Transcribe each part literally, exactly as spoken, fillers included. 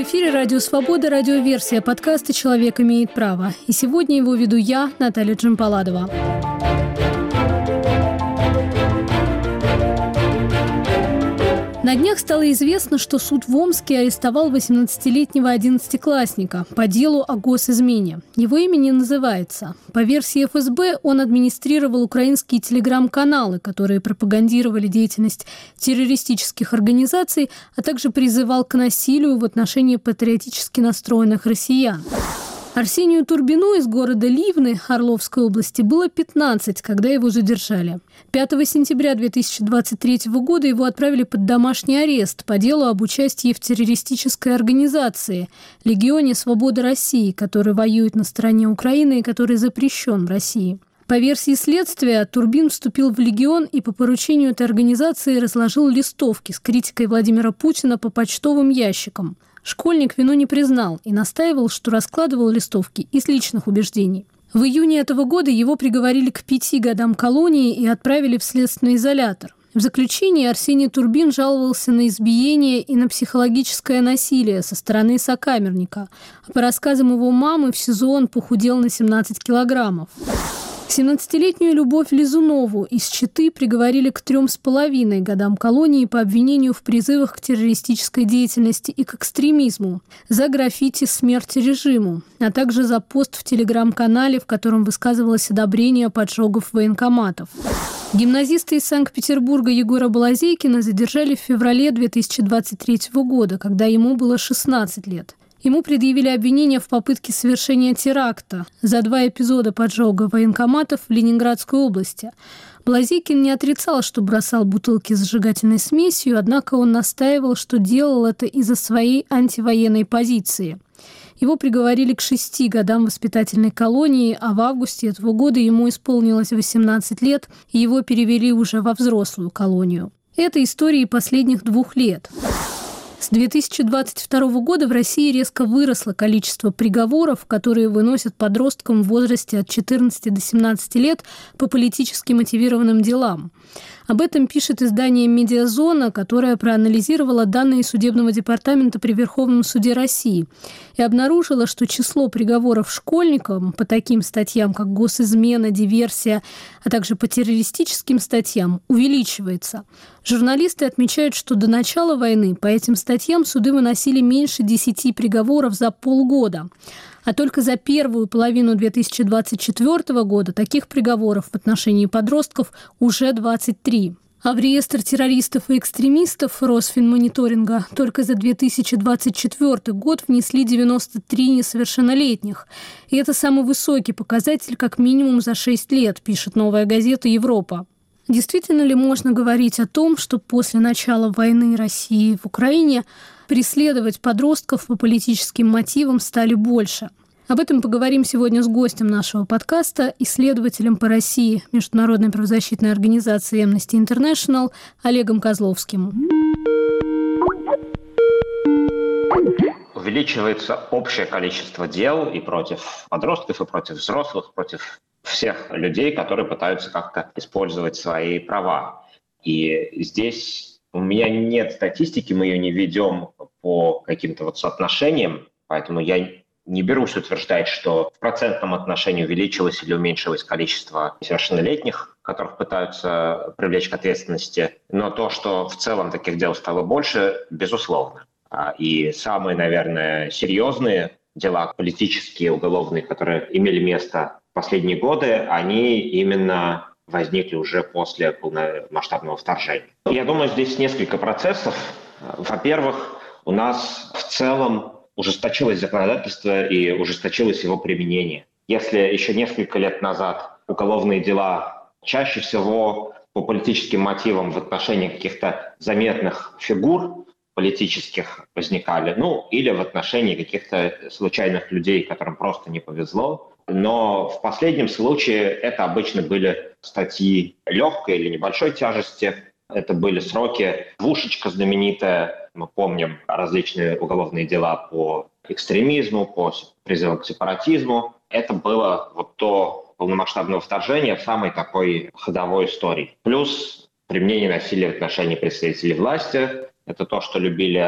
В эфире «Радио Свобода», радиоверсия подкаста «Человек имеет право». И сегодня его веду я, Наталья Джампаладова. На днях стало известно, что суд в Омске арестовал восемнадцатилетнего одиннадцатиклассника по делу о госизмене. Его имя не называется. По версии эф эс бэ, он администрировал украинские телеграм-каналы, которые пропагандировали деятельность террористических организаций, а также призывал к насилию в отношении патриотически настроенных россиян. Арсению Турбину из города Ливны Орловской области было пятнадцать, когда его задержали. пятого сентября две тысячи двадцать третьего года его отправили под домашний арест по делу об участии в террористической организации «Легионе Свободы России», который воюет на стороне Украины и который запрещен в России. По версии следствия, Турбин вступил в «Легион» и по поручению этой организации разложил листовки с критикой Владимира Путина по почтовым ящикам. Школьник вину не признал и настаивал, что раскладывал листовки из личных убеждений. В июне этого года его приговорили к пяти годам колонии и отправили в следственный изолятор. В заключении Арсений Турбин жаловался на избиение и на психологическое насилие со стороны сокамерника. А по рассказам его мамы, в СИЗО он похудел на семнадцать килограммов. семнадцатилетнюю Любовь Лизунову из Читы приговорили к трем с половиной годам колонии по обвинению в призывах к террористической деятельности и к экстремизму, за граффити «Смерть режиму», а также за пост в телеграм-канале, в котором высказывалось одобрение поджогов военкоматов. Гимназиста из Санкт-Петербурга Егора Балазейкина задержали в феврале две тысячи двадцать третьего года, когда ему было шестнадцать лет. Ему предъявили обвинение в попытке совершения теракта за два эпизода поджога военкоматов в Ленинградской области. Балазейкин не отрицал, что бросал бутылки с зажигательной смесью, однако он настаивал, что делал это из-за своей антивоенной позиции. Его приговорили к шести годам воспитательной колонии, а в августе этого года ему исполнилось восемнадцать лет, и его перевели уже во взрослую колонию. Это истории последних двух лет. С две тысячи двадцать второго года в России резко выросло количество приговоров, которые выносят подросткам в возрасте от четырнадцати до семнадцати лет по политически мотивированным делам. Об этом пишет издание «Медиазона», которое проанализировало данные Судебного департамента при Верховном суде России и обнаружило, что число приговоров школьникам по таким статьям, как госизмена, диверсия, а также по террористическим статьям, увеличивается. Журналисты отмечают, что до начала войны по этим статьям суды выносили меньше десяти приговоров за полгода. А только за первую половину две тысячи двадцать четвёртого года таких приговоров в отношении подростков уже двадцать три. А в реестр террористов и экстремистов Росфинмониторинга только за две тысячи двадцать четвёртый год внесли девяносто три несовершеннолетних. И это самый высокий показатель как минимум за шесть лет, пишет «Новая газета Европа». Действительно ли можно говорить о том, что после начала войны России в Украине преследовать подростков по политическим мотивам стали больше? Об этом поговорим сегодня с гостем нашего подкаста, исследователем по России Международной правозащитной организации Amnesty International Олегом Козловским. Увеличивается общее количество дел и против подростков, и против взрослых, против всех людей, которые пытаются как-то использовать свои права. И здесь у меня нет статистики, мы ее не ведем по каким-то вот соотношениям, поэтому я не берусь утверждать, что в процентном отношении увеличилось или уменьшилось количество несовершеннолетних, которых пытаются привлечь к ответственности. Но то, что в целом таких дел стало больше, безусловно. И самые, наверное, серьезные дела, политические, уголовные, которые имели место в последние годы, они именно возникли уже после полномасштабного вторжения. Я думаю, здесь несколько процессов. Во-первых, у нас в целом ужесточилось законодательство и ужесточилось его применение. Если еще несколько лет назад уголовные дела чаще всего по политическим мотивам в отношении каких-то заметных фигур политических возникали, ну, или в отношении каких-то случайных людей, которым просто не повезло. Но в последнем случае это обычно были статьи легкой или небольшой тяжести. Это были сроки. Двушечка знаменитая. Мы помним различные уголовные дела по экстремизму, по призывам к сепаратизму. Это было вот до полномасштабного вторжения в самой такой ходовой истории. Плюс применение насилия в отношении представителей власти. Это то, что любили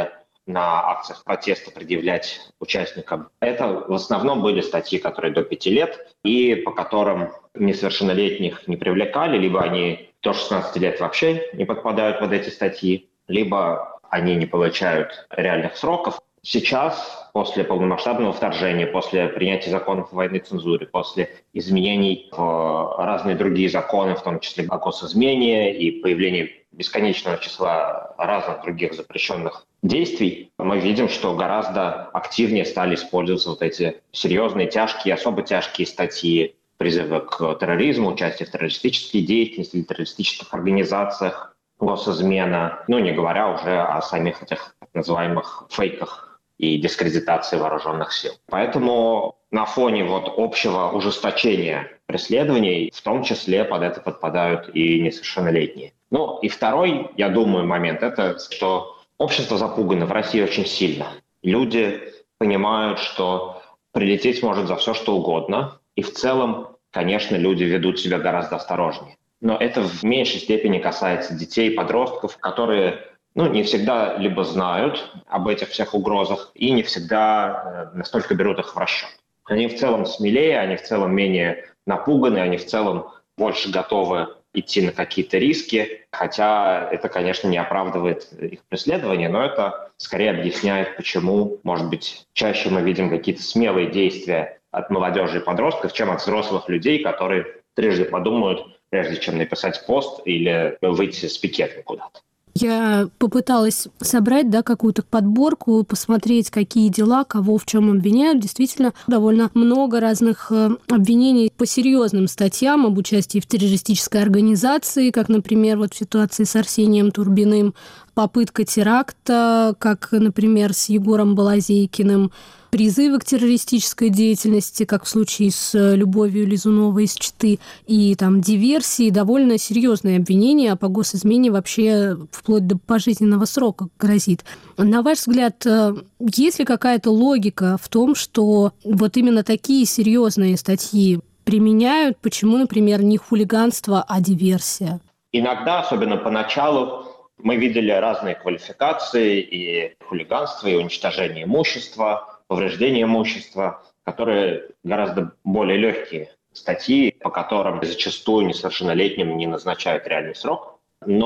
на акциях протеста предъявлять участникам. Это в основном были статьи, которые до пяти лет, и по которым несовершеннолетних не привлекали, либо они до шестнадцати лет вообще не подпадают под эти статьи, либо они не получают реальных сроков. Сейчас, после полномасштабного вторжения, после принятия законов о военной цензуре, после изменений в разные другие законы, в том числе о госизмене и появления бесконечного числа разных других запрещенных действий, мы видим, что гораздо активнее стали использоваться вот эти серьезные, тяжкие, особо тяжкие статьи, призывы к терроризму, участие в террористической деятельности или террористических организациях, госизмена, ну не говоря уже о самих этих так называемых фейках и дискредитации вооруженных сил. Поэтому на фоне вот общего ужесточения преследований, в том числе под это подпадают и несовершеннолетние. Ну и второй, я думаю, момент, это что общество запугано в России очень сильно. Люди понимают, что прилететь может за все, что угодно, и в целом, конечно, люди ведут себя гораздо осторожнее. Но это в меньшей степени касается детей, подростков, которые ну, не всегда либо знают об этих всех угрозах и не всегда э, настолько берут их в расчет. Они в целом смелее, они в целом менее напуганы, они в целом больше готовы идти на какие-то риски, хотя это, конечно, не оправдывает их преследование, но это скорее объясняет, почему, может быть, чаще мы видим какие-то смелые действия от молодежи и подростков, чем от взрослых людей, которые трижды подумают, прежде чем написать пост или выйти с пикетом куда-то. Я попыталась собрать, да, какую-то подборку, посмотреть, какие дела, кого в чем обвиняют. Действительно, довольно много разных обвинений по серьезным статьям об участии в террористической организации, как, например, вот в ситуации с Арсением Турбиным, попытка теракта, как, например, с Егором Балазейкиным, призывы к террористической деятельности, как в случае с Любовью Лизуновой из Читы, и там диверсии, довольно серьезные обвинения, а по госизмене вообще вплоть до пожизненного срока грозит. На ваш взгляд, есть ли какая-то логика в том, что вот именно такие серьезные статьи применяют? Почему, например, не хулиганство, а диверсия? Иногда, особенно поначалу, мы видели разные квалификации и хулиганство, и уничтожение имущества, повреждение имущества, которые гораздо более легкие статьи, по которым зачастую несовершеннолетним не назначают реальный срок.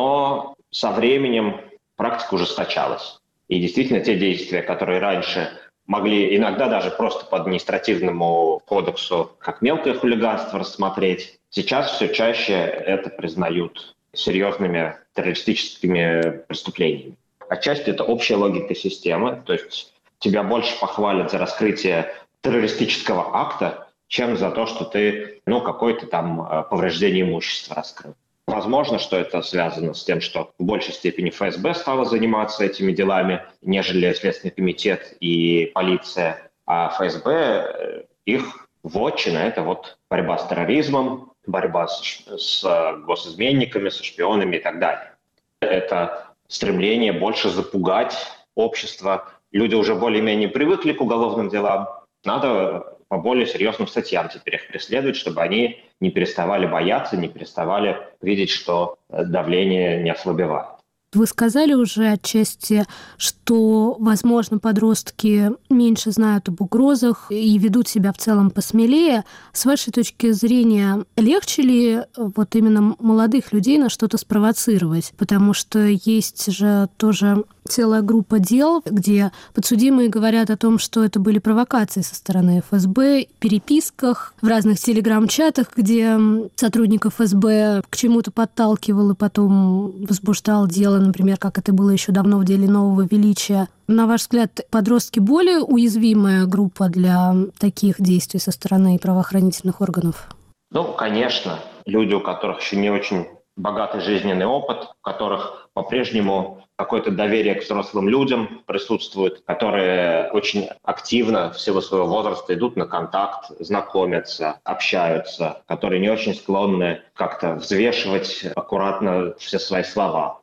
Но со временем практика ужесточалась. И действительно те действия, которые раньше могли иногда даже просто по административному кодексу как мелкое хулиганство рассмотреть, сейчас все чаще это признают серьезными террористическими преступлениями. Отчасти это общая логика системы, то есть тебя больше похвалят за раскрытие террористического акта, чем за то, что ты ну, какое-то там повреждение имущества раскрыл. Возможно, что это связано с тем, что в большей степени эф эс бэ стало заниматься этими делами, нежели Следственный комитет и полиция. А эф эс бэ, их вотчина – это вот борьба с терроризмом, борьба с, с госизменниками, со шпионами и так далее. Это стремление больше запугать общество. Люди уже более-менее привыкли к уголовным делам. Надо по более серьезным статьям теперь их преследовать, чтобы они не переставали бояться, не переставали видеть, что давление не ослабевает. Вы сказали уже отчасти, что, возможно, подростки меньше знают об угрозах и ведут себя в целом посмелее. С вашей точки зрения, легче ли вот именно молодых людей на что-то спровоцировать? Потому что есть же тоже целая группа дел, где подсудимые говорят о том, что это были провокации со стороны эф эс бэ, в переписках, в разных телеграм-чатах, где сотрудник эф эс бэ к чему-то подталкивал и потом возбуждал дело, например, как это было еще давно в деле Нового Величия. На ваш взгляд, подростки более уязвимая группа для таких действий со стороны правоохранительных органов? Ну, конечно. Люди, у которых еще не очень богатый жизненный опыт, у которых по-прежнему какое-то доверие к взрослым людям присутствует, которые очень активно в силу своего возраста идут на контакт, знакомятся, общаются, которые не очень склонны как-то взвешивать аккуратно все свои слова.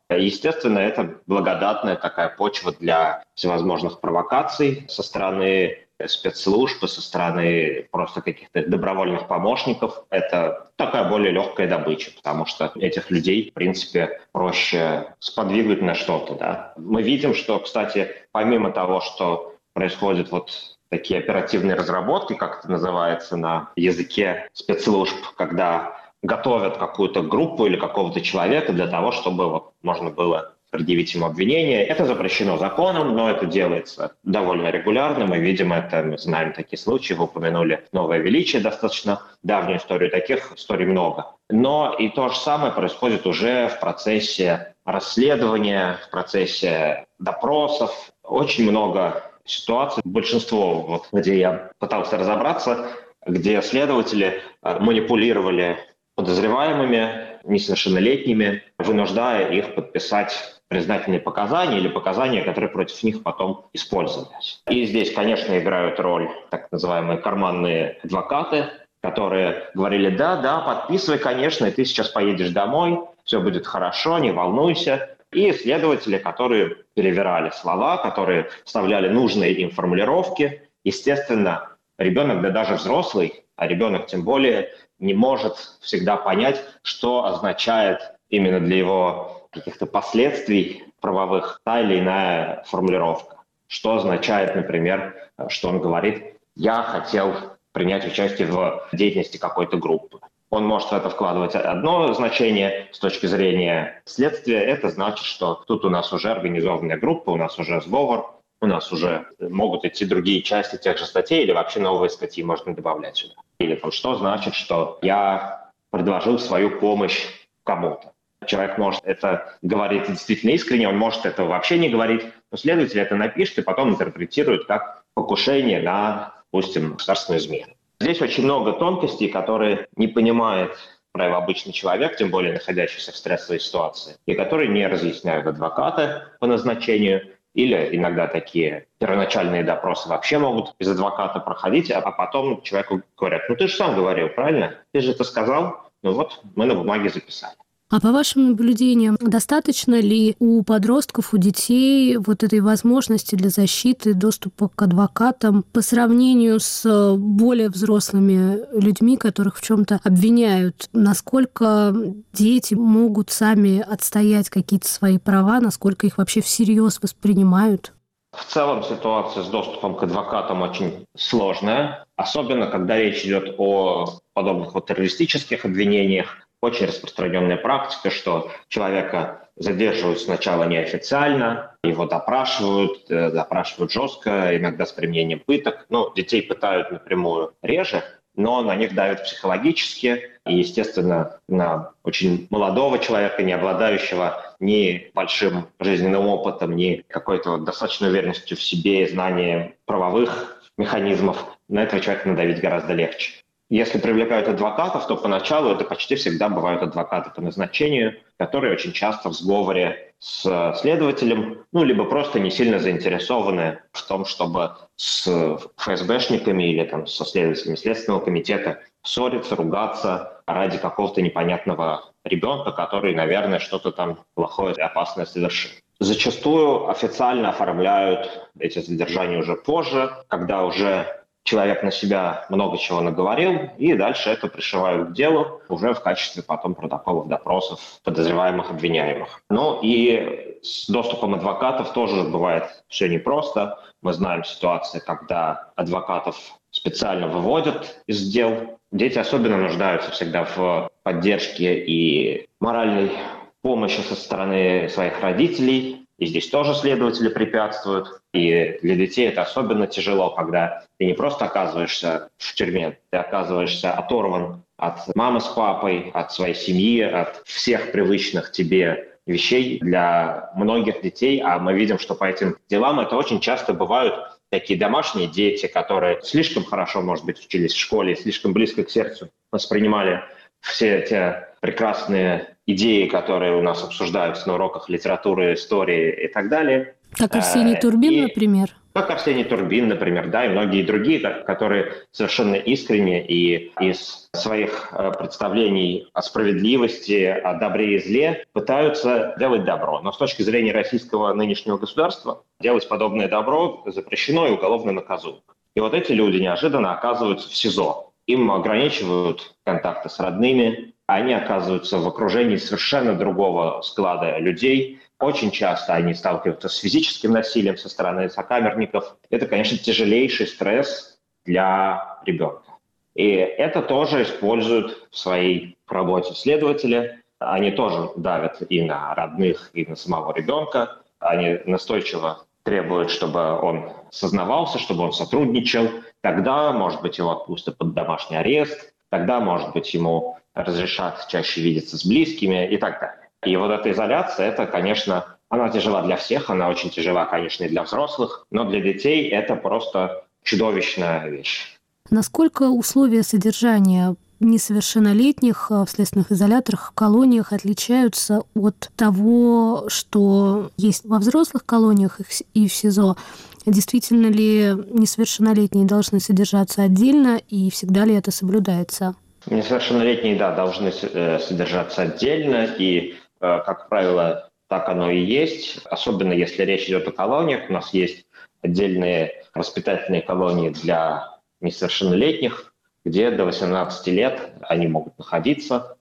Естественно, это благодатная такая почва для всевозможных провокаций со стороны спецслужб, со стороны просто каких-то добровольных помощников. Это такая более легкая добыча, потому что этих людей, в принципе, проще сподвигнуть на что-то. Да. Мы видим, что, кстати, помимо того, что происходят вот такие оперативные разработки, как это называется на языке спецслужб, когда готовят какую-то группу или какого-то человека для того, чтобы вот можно было предъявить ему обвинение. Это запрещено законом, но это делается довольно регулярно. Мы видим это, мы знаем такие случаи. Вы упомянули «Новое величие», достаточно давнюю историю. Таких историй много. Но и то же самое происходит уже в процессе расследования, в процессе допросов. Очень много ситуаций, большинство, вот, где я пытался разобраться, где следователи манипулировали подозреваемыми, несовершеннолетними, вынуждая их подписать признательные показания или показания, которые против них потом использовались. И здесь, конечно, играют роль так называемые карманные адвокаты, которые говорили: да, да, подписывай, конечно, и ты сейчас поедешь домой, все будет хорошо, не волнуйся. И следователи, которые перевирали слова, которые вставляли нужные им формулировки. Естественно, ребенок, да даже взрослый, а ребенок тем более, не может всегда понять, что означает именно для его каких-то последствий правовых та или иная формулировка. Что означает, например, что он говорит: «Я хотел принять участие в деятельности какой-то группы». Он может в это вкладывать одно значение с точки зрения следствия. Это значит, что тут у нас уже организованная группа, у нас уже сговор, у нас уже могут идти другие части тех же статей или вообще новые статьи можно добавлять сюда. Или там, что значит, что я предложил свою помощь кому-то. Человек может это говорить действительно искренне, он может этого вообще не говорить, но следователь это напишет и потом интерпретирует как покушение на, допустим, государственную измену. Здесь очень много тонкостей, которые не понимает правообычный человек, тем более находящийся в стрессовой ситуации, и которые не разъясняют адвокаты по назначению, или иногда такие первоначальные допросы вообще могут без адвоката проходить, а потом человеку говорят: ну ты же сам говорил, правильно? Ты же это сказал, ну вот мы на бумаге записали. А по вашим наблюдениям, достаточно ли у подростков, у детей вот этой возможности для защиты, доступа к адвокатам по сравнению с более взрослыми людьми, которых в чем-то обвиняют? Насколько дети могут сами отстоять какие-то свои права, насколько их вообще всерьез воспринимают? В целом ситуация с доступом к адвокатам очень сложная, особенно когда речь идет о подобных вот террористических обвинениях. Очень распространенная практика, что человека задерживают сначала неофициально, его допрашивают, допрашивают жестко, иногда с применением пыток. Ну, детей пытают напрямую реже, но на них давят психологически. И, естественно, на очень молодого человека, не обладающего ни большим жизненным опытом, ни какой-то достаточной уверенностью в себе и знанием правовых механизмов, на этого человека надавить гораздо легче. Если привлекают адвокатов, то поначалу это почти всегда бывают адвокаты по назначению, которые очень часто в сговоре с следователем, ну, либо просто не сильно заинтересованы в том, чтобы с ФСБшниками или там, со следователями Следственного комитета ссориться, ругаться ради какого-то непонятного ребенка, который, наверное, что-то там плохое и опасное совершил. Зачастую официально оформляют эти задержания уже позже, когда уже человек на себя много чего наговорил, и дальше это пришивают к делу уже в качестве потом протоколов допросов подозреваемых, обвиняемых. Ну и с доступом адвокатов тоже бывает все непросто. Мы знаем ситуации, когда адвокатов специально выводят из дел. Дети особенно нуждаются всегда в поддержке и моральной помощи со стороны своих родителей. И здесь тоже следователи препятствуют. И для детей это особенно тяжело, когда ты не просто оказываешься в тюрьме, ты оказываешься оторван от мамы с папой, от своей семьи, от всех привычных тебе вещей. Для многих детей, а мы видим, что по этим делам это очень часто бывают такие домашние дети, которые слишком хорошо, может быть, учились в школе, слишком близко к сердцу воспринимали все те прекрасные идеи, которые у нас обсуждаются на уроках литературы, истории и так далее. Как Арсений Турбин, и, например? Как Арсений Турбин, например, да, и многие другие, которые совершенно искренне и из своих представлений о справедливости, о добре и зле пытаются делать добро. Но с точки зрения российского нынешнего государства делать подобное добро запрещено и уголовно наказуемо. И вот эти люди неожиданно оказываются в СИЗО. Им ограничивают контакты с родными, они оказываются в окружении совершенно другого склада людей. Очень часто они сталкиваются с физическим насилием со стороны сокамерников. Это, конечно, тяжелейший стресс для ребенка. И это тоже используют в своей работе следователи. Они тоже давят и на родных, и на самого ребенка. Они настойчиво требуют, чтобы он сознавался, чтобы он сотрудничал. Тогда, может быть, его отпустят под домашний арест. Тогда, может быть, ему разрешат чаще видеться с близкими и так далее. И вот эта изоляция, это, конечно, она тяжела для всех, она очень тяжела, конечно, и для взрослых, но для детей это просто чудовищная вещь. Насколько условия содержания несовершеннолетних в следственных изоляторах, в колониях отличаются от того, что есть во взрослых колониях и в СИЗО? Действительно ли несовершеннолетние должны содержаться отдельно, и всегда ли это соблюдается? Несовершеннолетние, да, должны содержаться отдельно, и, как правило, так оно и есть, особенно если речь идет о колониях. У нас есть отдельные воспитательные колонии для несовершеннолетних, где до восемнадцати лет они могут находиться,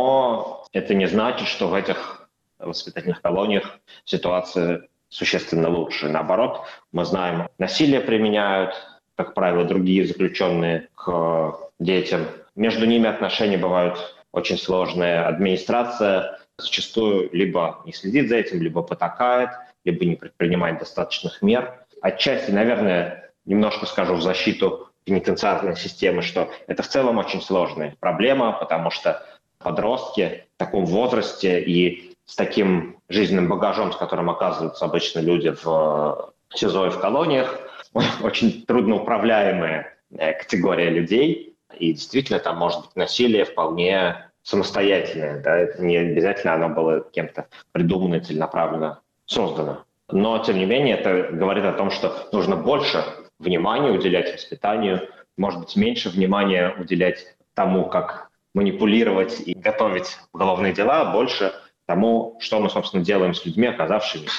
но это не значит, что в этих воспитательных колониях ситуация существенно лучше. Наоборот, мы знаем, насилие применяют, как правило, другие заключенные к детям. Между ними отношения бывают очень сложные. Администрация зачастую либо не следит за этим, либо потакает, либо не предпринимает достаточных мер. Отчасти, наверное, немножко скажу в защиту пенитенциарной системы, что это в целом очень сложная проблема, потому что подростки в таком возрасте и с таким жизненным багажом, с которым оказываются обычно люди в СИЗО и в колониях, очень трудноуправляемая категория людей. И действительно, там может быть насилие вполне самостоятельное. Да? Это не обязательно оно было кем-то придумано и целенаправленно создано. Но, тем не менее, это говорит о том, что нужно больше внимания уделять воспитанию, может быть, меньше внимания уделять тому, как манипулировать и готовить уголовные дела, а больше тому, что мы, собственно, делаем с людьми, оказавшимися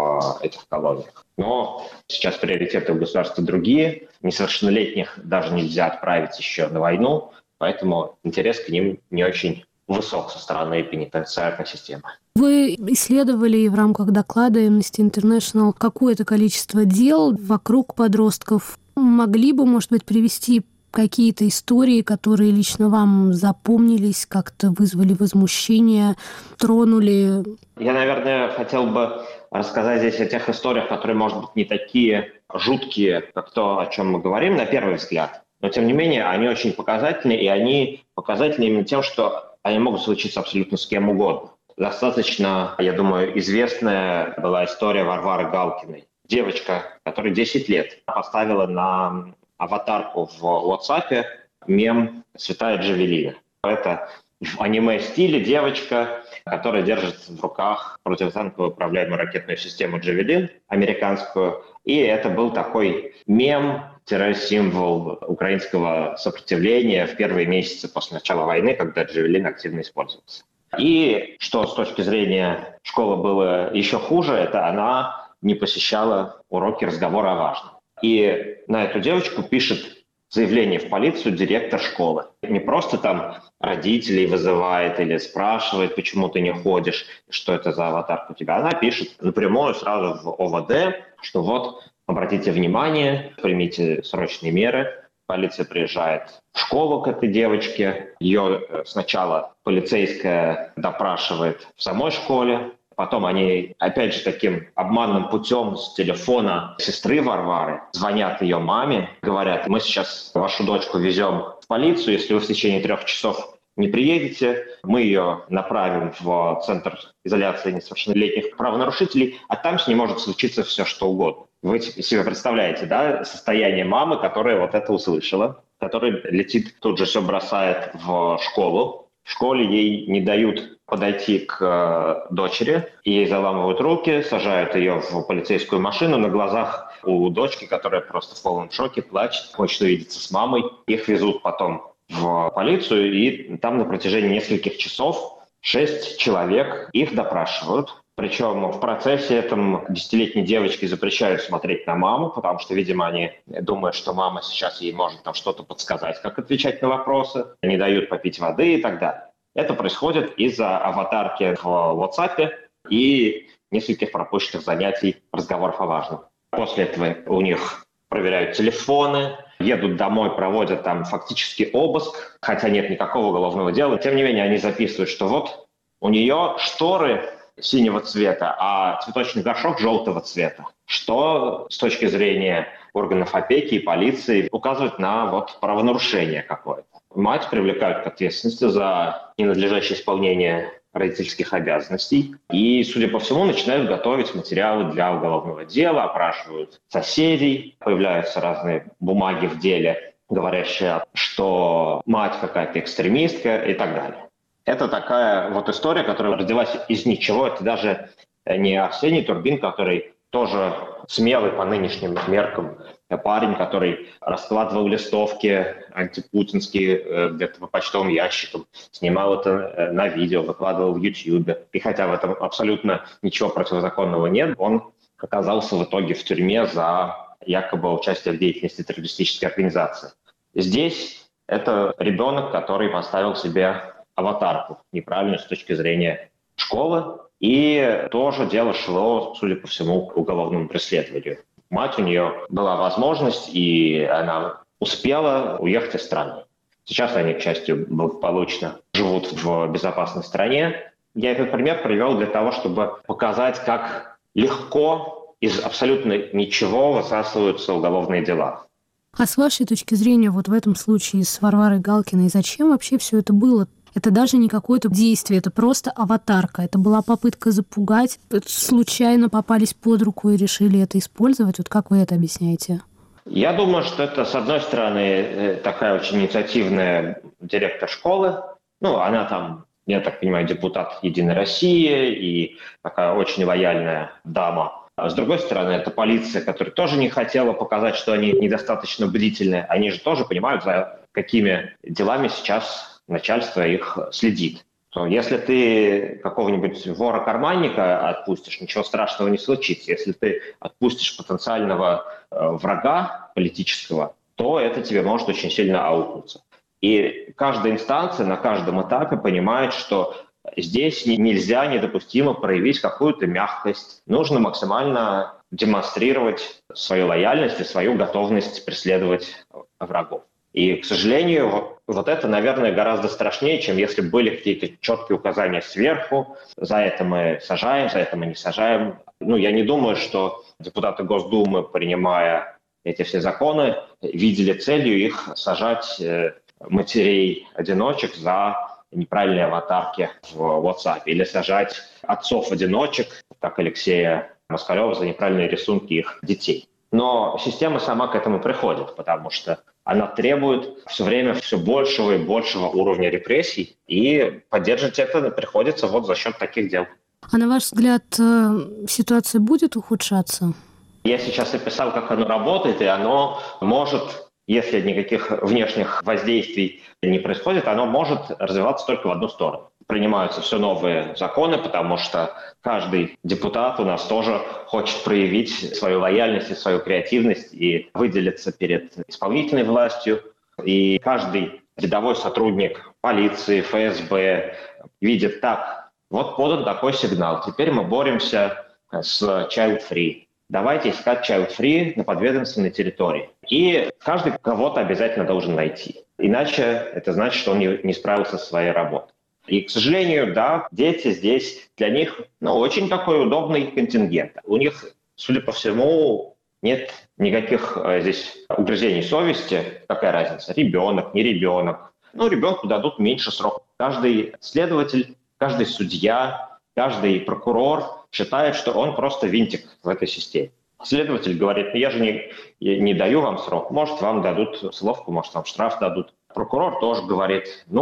в этих колониях. Но сейчас приоритеты у государства другие. Несовершеннолетних даже нельзя отправить еще на войну, поэтому интерес к ним не очень высок со стороны пенитенциарной системы. Вы исследовали в рамках доклада Amnesty International какое-то количество дел вокруг подростков. Могли бы, может быть, привести какие-то истории, которые лично вам запомнились, как-то вызвали возмущение, тронули? Я, наверное, хотел бы рассказать здесь о тех историях, которые, может быть, не такие жуткие, как то, о чем мы говорим на первый взгляд. Но, тем не менее, они очень показательны, и они показательны именно тем, что они могут случиться абсолютно с кем угодно. Достаточно, я думаю, известная была история Варвары Галкиной. Девочка, которой десять лет, поставила на аватарку в WhatsApp мем «Святая Джавелина». Это в аниме-стиле девочка, которая держит в руках противотанковую управляемую ракетную систему «Джавелин» американскую. И это был такой мем, символ украинского сопротивления в первые месяцы после начала войны, когда «Джавелин» активно использовался. И что с точки зрения школы было еще хуже, это она не посещала уроки разговора о важном. И на эту девочку пишет заявление в полицию директор школы. Не просто там родителей вызывает или спрашивает, почему ты не ходишь, что это за аватарка у тебя. Она пишет напрямую сразу в О В Д, что вот, обратите внимание, примите срочные меры. Полиция приезжает в школу к этой девочке. Ее сначала полицейская допрашивает в самой школе. Потом они, опять же, таким обманным путем с телефона сестры Варвары звонят ее маме, говорят: мы сейчас вашу дочку везем в полицию, если вы в течение трех часов не приедете, мы ее направим в Центр изоляции несовершеннолетних правонарушителей, а там с ней может случиться все, что угодно. Вы себе представляете, да, состояние мамы, которая вот это услышала, которая летит, тут же все бросает в школу, В школе ей не дают подойти к э, дочери, ей заламывают руки, сажают ее в полицейскую машину на глазах у дочки, которая просто в полном шоке, плачет, хочет увидеться с мамой. Их везут потом в полицию, и там на протяжении нескольких часов шесть человек их допрашивают. Причем в процессе этом десятилетней девочке запрещают смотреть на маму, потому что, видимо, они думают, что мама сейчас ей может там что-то подсказать, как отвечать на вопросы, не дают попить воды и так далее. Это происходит из-за аватарки в WhatsApp и нескольких пропущенных занятий, разговоров о важном. После этого у них проверяют телефоны, едут домой, проводят там фактически обыск, хотя нет никакого уголовного дела. Тем не менее, они записывают, что вот у нее шторы синего цвета, а цветочный горшок желтого цвета, что с точки зрения органов опеки и полиции указывает на вот правонарушение какое-то. Мать привлекают к ответственности за ненадлежащее исполнение родительских обязанностей. И, судя по всему, начинают готовить материалы для уголовного дела, опрашивают соседей, появляются разные бумаги в деле, говорящие, что мать какая-то экстремистка и так далее. Это такая вот история, которая родилась из ничего. Это даже не Арсений Турбин, который тоже смелый по нынешним меркам парень, который раскладывал листовки антипутинские где-то по почтовым ящикам, снимал это на видео, выкладывал в Ютьюбе. И хотя в этом абсолютно ничего противозаконного нет, он оказался в итоге в тюрьме за якобы участие в деятельности террористической организации. Здесь это ребенок, который поставил себе аватарку неправильную с точки зрения школы, и тоже дело шло, судя по всему, к уголовному преследованию. Мать, у нее была возможность, и она успела уехать из страны. Сейчас они, к счастью, благополучно живут в безопасной стране. Я этот пример привел для того, чтобы показать, как легко из абсолютно ничего высасываются уголовные дела. А с вашей точки зрения, вот в этом случае с Варварой Галкиной, зачем вообще все это было? Это даже не какое-то действие, это просто аватарка. Это была попытка запугать. Случайно попались под руку и решили это использовать. Вот как вы это объясняете? Я думаю, что это, с одной стороны, такая очень инициативная директор школы. Ну, она там, я так понимаю, депутат «Единой России» и такая очень лояльная дама. А с другой стороны, это полиция, которая тоже не хотела показать, что они недостаточно бдительны. Они же тоже понимают, за какими делами сейчас начальство их следит. То если ты какого-нибудь вора-карманника отпустишь, ничего страшного не случится. Если ты отпустишь потенциального э, врага политического, то это тебе может очень сильно аукнуться. И каждая инстанция на каждом этапе понимает, что здесь нельзя, недопустимо проявить какую-то мягкость. Нужно максимально демонстрировать свою лояльность и свою готовность преследовать врагов. И, к сожалению, вот, вот это, наверное, гораздо страшнее, чем если были какие-то четкие указания сверху. За это мы сажаем, за это мы не сажаем. Ну, я не думаю, что депутаты Госдумы, принимая эти все законы, видели целью их сажать матерей-одиночек за неправильные аватарки в WhatsApp или сажать отцов-одиночек, как Алексея Москалева, за неправильные рисунки их детей. Но система сама к этому приходит, потому что она требует все время все большего и большего уровня репрессий, и поддерживать это приходится вот за счет таких дел. А на ваш взгляд, ситуация будет ухудшаться? Я сейчас описал, как оно работает, и оно может, если никаких внешних воздействий не происходит, оно может развиваться только в одну сторону. Принимаются все новые законы, потому что каждый депутат у нас тоже хочет проявить свою лояльность и свою креативность и выделиться перед исполнительной властью. И каждый рядовой сотрудник полиции, эф эс бэ видит так: вот подан такой сигнал, теперь мы боремся с child free. Давайте искать child free на подведомственной территории. И каждый кого-то обязательно должен найти. Иначе это значит, что он не, не справился со своей работой. И, к сожалению, да, дети здесь, для них ну, очень такой удобный контингент. У них, судя по всему, нет никаких э, здесь угрызений совести. Какая разница, ребенок, не ребенок. Ну, ребенку дадут меньше срок. Каждый следователь, каждый судья, каждый прокурор считает, что он просто винтик в этой системе. Следователь говорит: я же не, я не даю вам срок, может, вам дадут словку, может, вам штраф дадут. Прокурор тоже говорит: ну,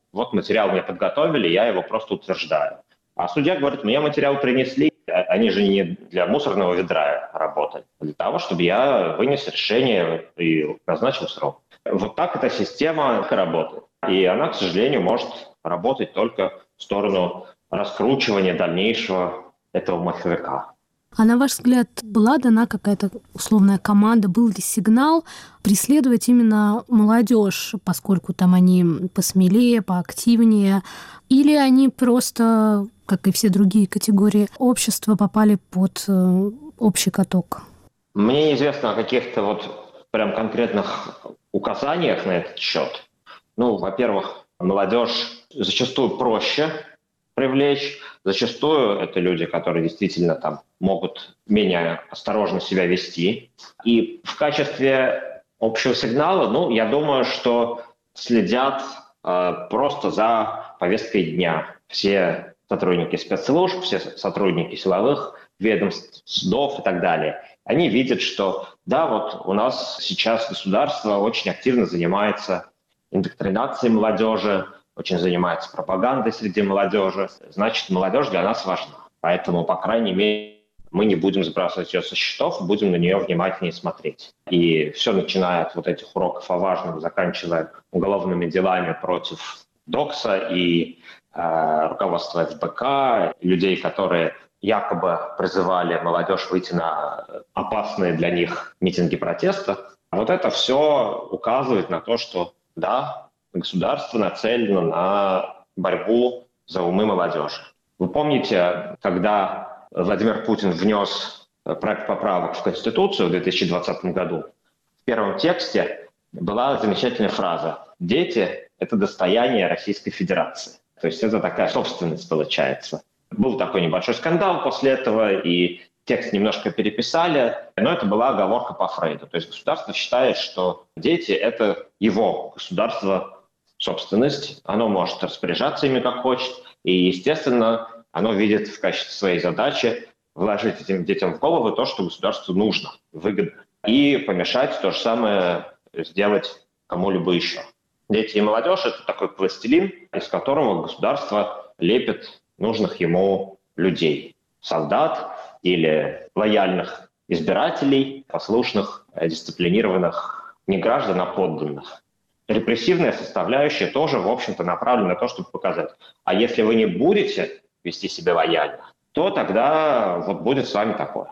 вот материал мне подготовили, я его просто утверждаю. А судья говорит, мне материал принесли, они же не для мусорного ведра работали, а для того, чтобы я вынес решение и назначил срок. Вот так эта система работает. И она, к сожалению, может работать только в сторону раскручивания дальнейшего этого маховика. А на ваш взгляд, была дана какая-то условная команда, был ли сигнал преследовать именно молодежь, поскольку там они посмелее, поактивнее, или они просто, как и все другие категории общества, попали под общий каток? Мне неизвестно о каких-то вот прям конкретных указаниях на этот счет. Ну, во-первых, молодежь зачастую проще привлечь. Зачастую это люди, которые действительно там могут менее осторожно себя вести. И в качестве общего сигнала, ну, я думаю, что следят э, просто за повесткой дня. Все сотрудники спецслужб, все сотрудники силовых ведомств, судов и так далее. Они видят, что да, вот у нас сейчас государство очень активно занимается индоктринацией молодежи, очень занимается пропагандой среди молодежи. Значит, молодежь для нас важна. Поэтому, по крайней мере, мы не будем сбрасывать ее со счетов, будем на нее внимательнее смотреть. И все, начиная от вот этих уроков о важном, заканчивая уголовными делами против Докса и э, руководства эф бэ ка, людей, которые якобы призывали молодежь выйти на опасные для них митинги протеста. Вот это все указывает на то, что да, государство нацелено на борьбу за умы молодежи. Вы помните, когда Владимир Путин внес проект поправок в Конституцию в две тысячи двадцатом году, в первом тексте была замечательная фраза «Дети – это достояние Российской Федерации». То есть это такая собственность получается. Был такой небольшой скандал после этого, и текст немножко переписали, но это была оговорка по Фрейду. То есть государство считает, что дети – это его государство, собственность, оно может распоряжаться ими как хочет, и, естественно, оно видит в качестве своей задачи вложить этим детям в голову то, что государству нужно, выгодно, и помешать то же самое сделать кому-либо еще. Дети и молодежь – это такой пластилин, из которого государство лепит нужных ему людей, солдат или лояльных избирателей, послушных, дисциплинированных не граждан, а подданных. Репрессивная составляющая тоже, в общем-то, направлена на то, чтобы показать, а если вы не будете вести себя лояльно, то тогда вот будет с вами такое.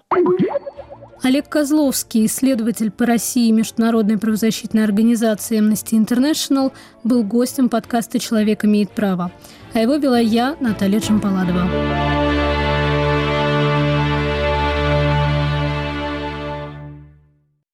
Олег Козловский, исследователь по России Международной правозащитной организации Amnesty International, был гостем подкаста «Человек имеет право». А его вела я, Наталья Джампаладова.